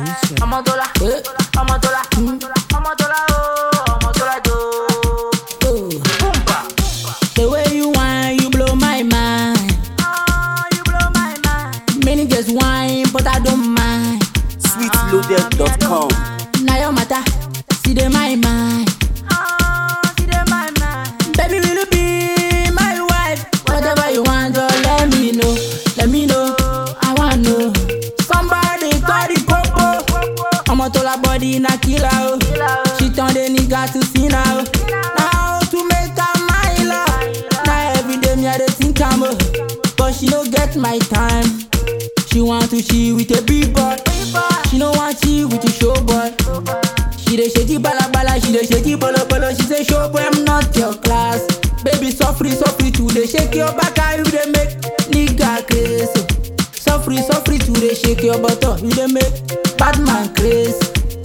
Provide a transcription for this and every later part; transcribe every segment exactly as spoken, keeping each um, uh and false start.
Amadola, Amadola, Amadola, oh, Amadola, do. The way you whine, you blow my mind. Oh, you blow my mind. Many just whine, but I don't mind. sweet loaded dot com. Now your matter, see them my mind. Oh, see them my mind. Baby, will you be my wife? Whatever you want, just let me know. Let me know, I want know. Somebody call the popo. I'ma tell her body na killer. Oh. She turn the nigga to sinner. Oh. Now to make her my love. Now every day me I dey think I'm oh. But she no get my time. She want to chill with a big boy. She no want chill with a show boy. She dey shake it bala bala, she dey shake it bolo bolo. She say show boy I'm not your class. Baby suffer suffer too, dey shake your back and you dey make nigga crazy. Suffer suffer too, dey shake your butt up, you dey make bad man crazy.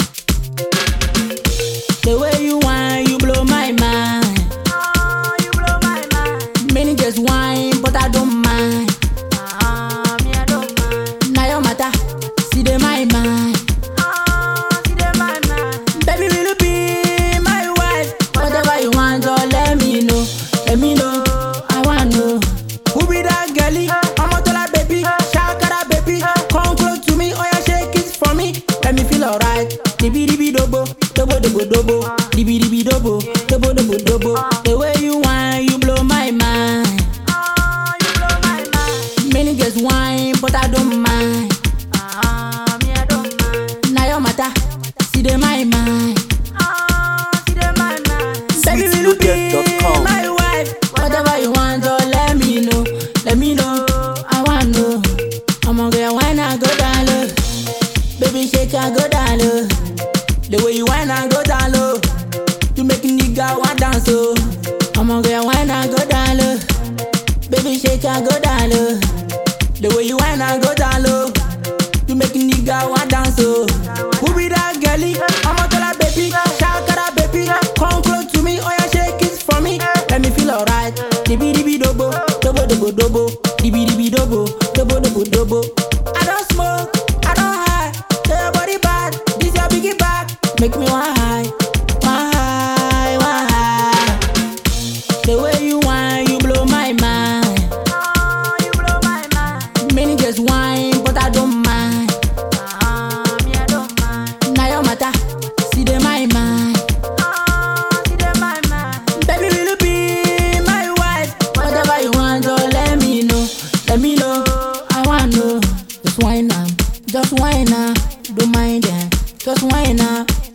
The way you whine, you blow my mind. Oh, you blow my mind. Many just whine, but I don't mind. Ah, me I don't mind. Now your matter, see them my mind. Oh, see them my mind. Baby, will you be my wife? Whatever you want, just let me know. Let me know, I want know. Who be that girlie? I'ma tell her baby, shakara baby. Come close to me, oh yeah, shake it for me. Let me feel alright. Dibi dibi dobo, dobo dobo dobo. Dibi dibi dobo, dobo dobo dobo. The way you whine, you blow my mind. Oh, you blow my mind. Many just whine, but I don't mind. Ah, me I don't mind. Now your matter, see them my mind. Oh, see them my mind. Baby, will you be sweet loaded dot com. my wife? Whatever you want, just let me know. Let me know, I want know. I'ma get wine and go down low. Baby, shake and go down low. The way you whine and go down low, you make nigga want dance so. I'ma get wine and go down low. Baby, shake and go down low. The way you whine and go down low, you make nigga want dance so. Who be that girlie? I'ma tell her baby, shakara baby. Come close to me, oh yeah, shake it for me. Let me feel alright. Dibi dibi dobo, dobo dobo dobo. Dibi dibi dobo, dobo dobo dobo. I don't smoke, I don't high. Tell your body bad, this your biggie back. Make me one high, one high, one high. The way you whine, you blow my mind. Oh, you blow my mind. Many just whine, but I don't mind. Ah, me I don't mind. Now your matter, see them my mind. Oh, see them my mind. Baby, will you be my wife? Whatever you want, just let me know. Let me know, I want know. Just whine now, just whine now. Don't mind them, just whine now.